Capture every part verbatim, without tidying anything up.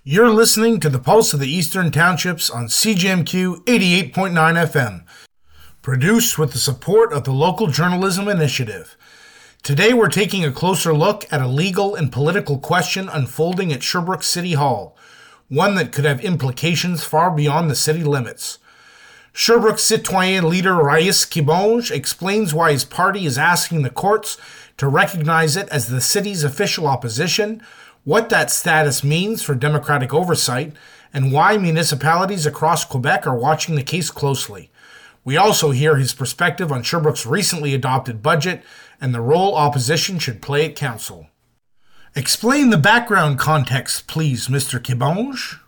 You're listening to the Pulse of the Eastern Townships on C J M Q eighty-eight point nine F M, produced with the support of the Local Journalism Initiative. Today we're taking a closer look at a legal and political question unfolding at Sherbrooke City Hall, one that could have implications far beyond the city limits. Sherbrooke Citoyen leader Rais Kibonge explains why his party is asking the courts to recognize it as the city's official opposition, what that status means for democratic oversight, and why municipalities across Quebec are watching the case closely. We also hear his perspective on Sherbrooke's recently adopted budget and the role opposition should play at council. Explain the background context, please, Mister Kibonge.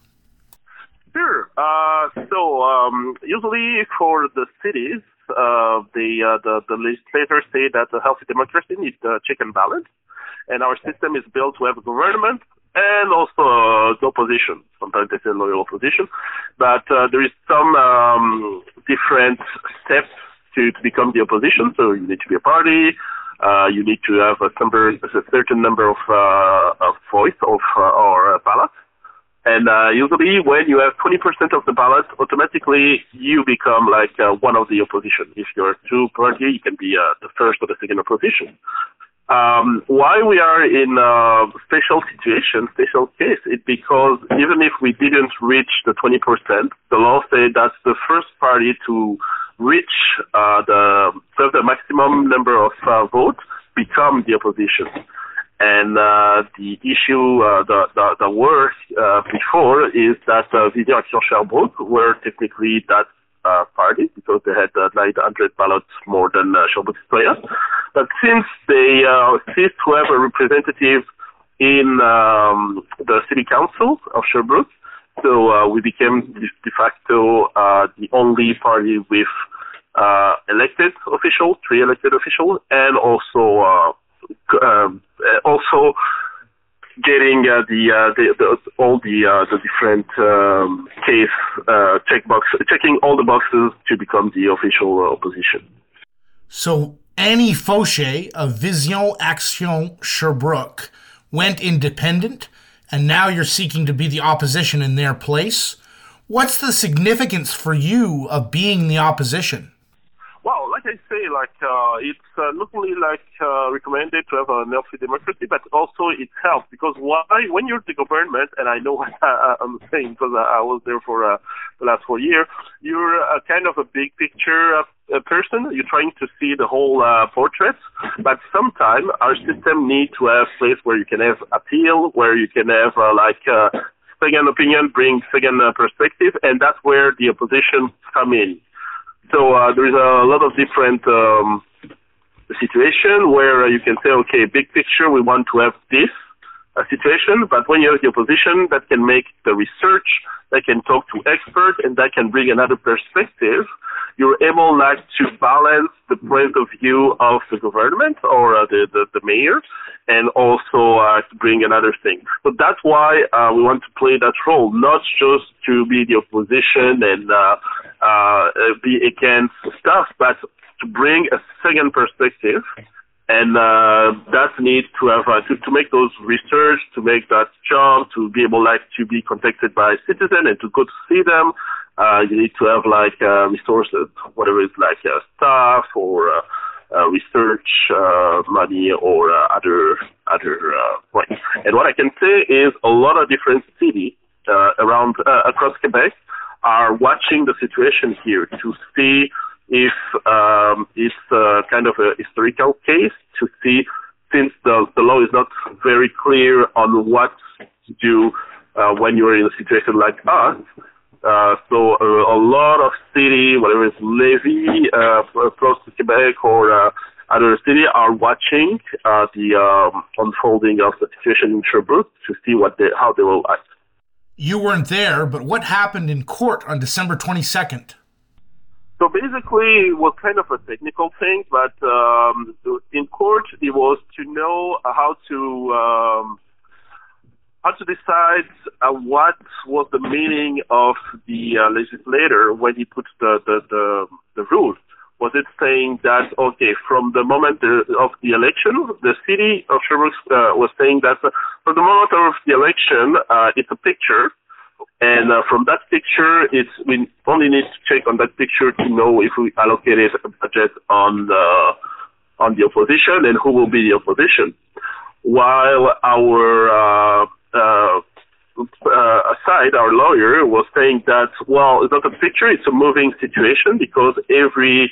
Sure. Uh, so, um, usually for the cities, uh, the, uh, the the legislators say that a healthy democracy needs uh, check and balance. And our system is built to have a government and also uh, the opposition. Sometimes they say loyal opposition. But uh, there is some um, different steps to, to become the opposition. So you need to be a party. Uh, you need to have a, number, a certain number of, uh, of voice of, uh, or uh, ballots. And uh, usually when you have twenty percent of the ballot, automatically you become like uh, one of the opposition. If you're two party, you can be uh, the first or the second opposition. Um, why we are in a special situation, special case, is because even if we didn't reach the twenty percent, the law said that's the first party to reach uh, the, to have the maximum number of uh, votes become the opposition. And uh, the issue, uh, the, the, the word uh, before is that uh, Vision Action Sherbrooke were technically that Uh, party because they had uh, nine hundred ballots more than uh, Sherbrooke Citoyen. But since they uh, ceased to have a representative in um, the city council of Sherbrooke, so uh, we became de facto uh, the only party with uh, elected officials, three elected officials, and also uh, um, also getting uh, the, uh, the, the all the uh, the different um, case uh, check box, checking all the boxes to become the official uh, opposition. So Annie Fauché of Vision Action Sherbrooke went independent, and now you're seeking to be the opposition in their place. What's the significance for you of being the opposition? Well, like I say, like uh, it's uh, not only like uh, recommended to have a healthy democracy, but also it helps because why? When you're the government, and I know what I'm saying because I was there for uh, the last four years, you're a kind of a big picture uh, person. You're trying to see the whole uh, portrait, but sometimes our system needs to have a place where you can have appeal, where you can have uh, like uh, second opinion, bring second uh, perspective, and that's where the opposition come in. So uh, there is a lot of different um, situation where uh, you can say, okay, big picture, we want to have this uh, situation, but when you have the opposition that can make the research, that can talk to experts, and that can bring another perspective, you're able like to balance the point of view of the government or uh, the, the, the mayor, and also uh, to bring another thing. So that's why uh, we want to play that role, not just to be the opposition and uh, uh, be against stuff, but to bring a second perspective. And uh, that needs to have uh, to, to make those research, to make that job, to be able like to be contacted by citizens and to go to see them. Uh, you need to have like uh, resources, whatever it's like uh, staff or uh, uh, research uh, money or uh, other other uh, points. And what I can say is a lot of different cities uh, around uh, across Quebec are watching the situation here to see if um, it's uh, kind of a historical case to see, since the, the law is not very clear on what to do uh, when you're in a situation like us. Uh, so uh, a lot of city, whether it's Lévis, uh, close to Quebec or uh, other city, are watching uh, the um, unfolding of the situation in Sherbrooke to see what they, how they will act. You weren't there, but what happened in court on December twenty-second? So basically, it was kind of a technical thing, but um, in court, it was to know how to um, how to decide uh, what was the meaning of the uh, legislator when he put the the, the, the rule. was it saying that, okay, from the moment of the election, the city of Sherbrooke uh, was saying that uh, from the moment of the election, uh, it's a picture, and uh, from that picture, it's we only need to check on that picture to know if we allocated a budget on the on the opposition and who will be the opposition. While our uh, uh, uh, side, our lawyer, was saying that, well, it's not a picture, it's a moving situation because every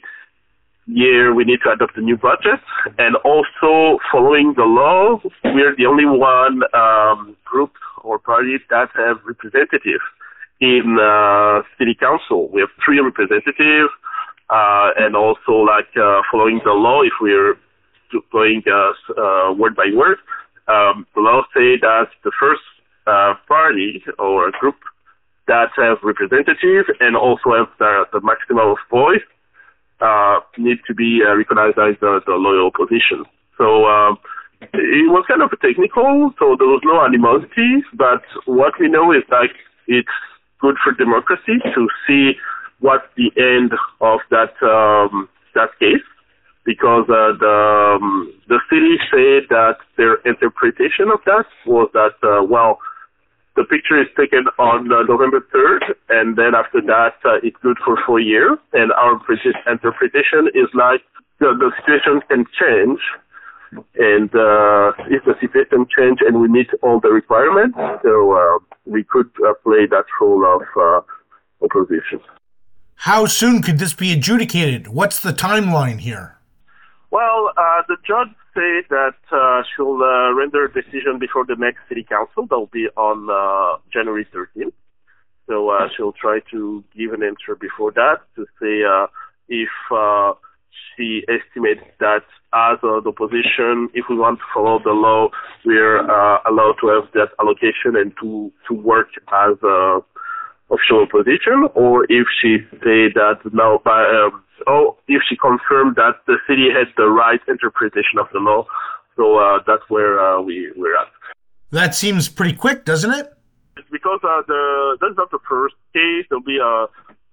year we need to adopt a new budget, and also following the law, we're the only one um, group or party that have representative in uh, city council. We have three representatives, uh, and also like uh, following the law, if we're going uh, uh, word by word, um, the law say that the first uh, party or group that have representative and also have the, the maximum of voice Uh, need to be uh, recognized as the, the loyal opposition. So um, it was kind of technical, so there was no animosity, but what we know is like it's good for democracy to see what's the end of that um, that case, because uh, the um, the city said that their interpretation of that was that, uh, well, the picture is taken on uh, November third, and then after that, uh, it's good for four years. And our interpretation is like the, the situation can change, and uh, if the situation change and we meet all the requirements, so uh, we could uh, play that role of uh, opposition. How soon could this be adjudicated? What's the timeline here? Well, uh, the judge said that uh, she'll uh, render a decision before the next city council. That will be on uh, January thirteenth. So uh, she'll try to give an answer before that to say uh, if uh, she estimates that as uh, the opposition, if we want to follow the law, we're uh, allowed to have that allocation and to, to work as a official opposition, or if she say that now, by, um, oh, if she confirmed that the city has the right interpretation of the law. So uh, that's where uh, we, we're at. That seems pretty quick, doesn't it? It's because uh, the that's not the first case. There'll be a.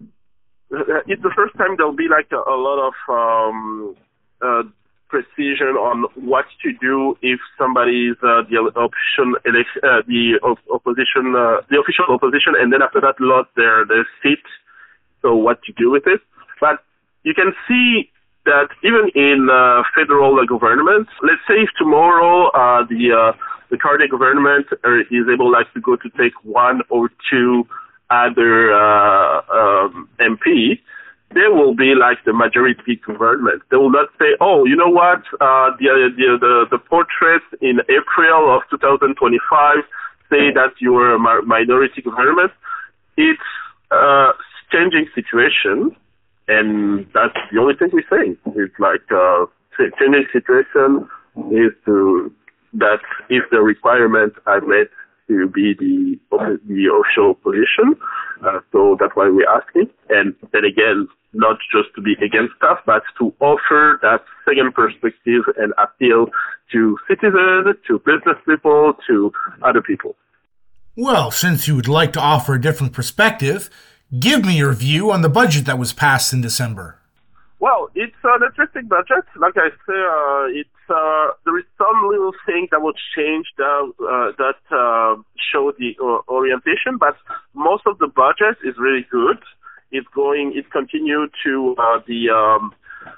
It's the first time there'll be like a, a lot of um, uh, precision on what to do if somebody is uh, the opposition, uh, the op- opposition, uh, the official opposition, and then after that lost their their seat. So what to do with it? But you can see that even in uh, federal uh, government, let's say if tomorrow uh, the uh, the Carney government uh, is able like to go to take one or two other uh, um, M P, they will be like the majority government. They will not say, oh, you know what, uh, the, the the the portrait in April of two thousand twenty-five say that you are a mi- minority government. It's a changing situation. And that's the only thing we say. It's like uh, changing situation is to that if the requirements are met to be the the official position. Uh, so that's why we're asking. And then again, not just to be against stuff, but to offer that second perspective and appeal to citizens, to business people, to other people. Well, since you would like to offer a different perspective, give me your view on the budget that was passed in December. Well, it's an interesting budget. Like I say, uh, it's uh, there is some little thing that will change that uh, that uh, show the uh, orientation, but most of the budget is really good. It's going. It continued to uh, the um,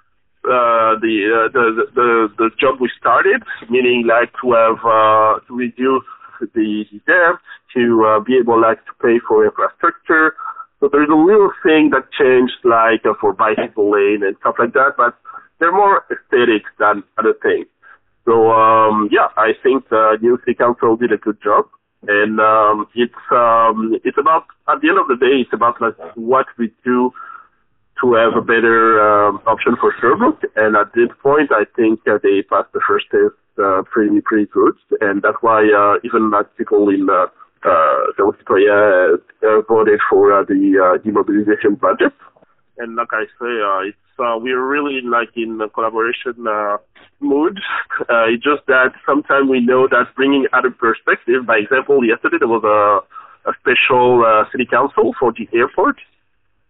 uh, the, uh, the the the job we started, meaning like to have uh, to reduce the debt, to uh, be able like to pay for infrastructure. So there's a little thing that changed, like uh, for bicycle lane and stuff like that, but they're more aesthetic than other things. So um, yeah, I think the new city council did a good job, and um, it's um, it's about at the end of the day, it's about like what we do to have a better um, option for Sherbrooke. And at this point, I think uh, they passed the first test uh, pretty pretty good, and that's why uh, even like people in uh, Uh, the Australia uh, voted for uh, the uh, demobilization budget, and like I say, uh, it's uh, we're really like in a collaboration uh, mood. Uh, it's just that sometimes we know that bringing other perspective. By example, yesterday there was a, a special uh, city council for the airport,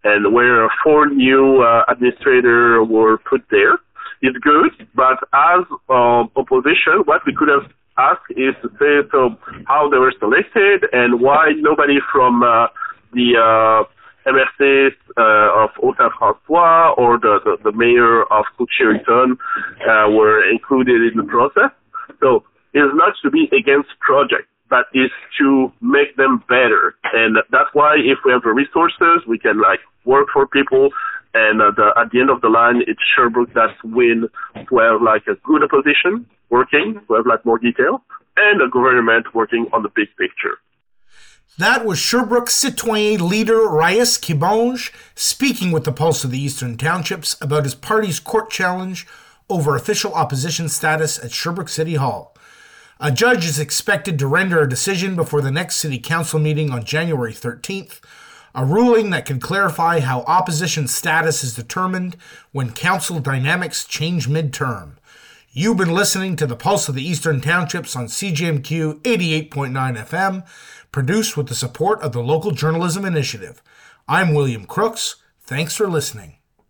and where four new uh, administrators were put there. It's good, but as uh, opposition, what we could have asked is to say so how they were selected and why nobody from uh, the uh, M R C uh, of Haute-Saint-François or the, the, the mayor of Cook-Chériton uh, were included in the process. So it's not to be against projects, but it's to make them better. And that's why if we have the resources, we can like work for people. And uh, the, at the end of the line, it's Sherbrooke that win to have like a good opposition working, to have like more detail, and a government working on the big picture. That was Sherbrooke citoyen leader Reyes Kibonge speaking with the Pulse of the Eastern Townships about his party's court challenge over official opposition status at Sherbrooke City Hall. A judge is expected to render a decision before the next City Council meeting on January thirteenth, a ruling that could clarify how opposition status is determined when council dynamics change midterm. You've been listening to the Pulse of the Eastern Townships on C J M Q eighty-eight point nine F M, produced with the support of the Local Journalism Initiative. I'm William Crooks. Thanks for listening.